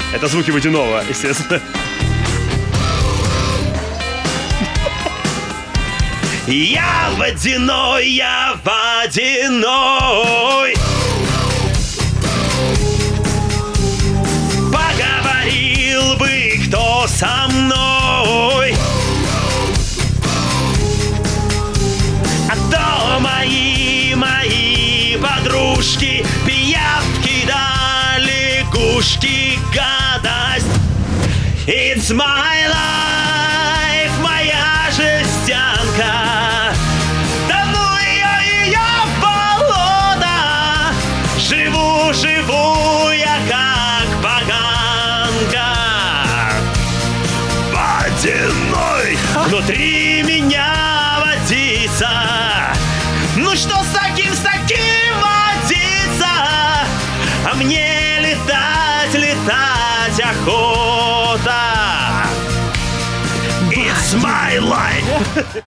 Это звуки водяного, естественно. Я водяной, я водяной. Поговорил бы кто со мной. А то мои подружки, пиявки да лягушки, гадость. It's my life, моя жестянка. Да ну ее в болото. Живу я как поганка. Водяной внутри меня водится. Ну что с таким водиться? А мне летать охота. It's my life.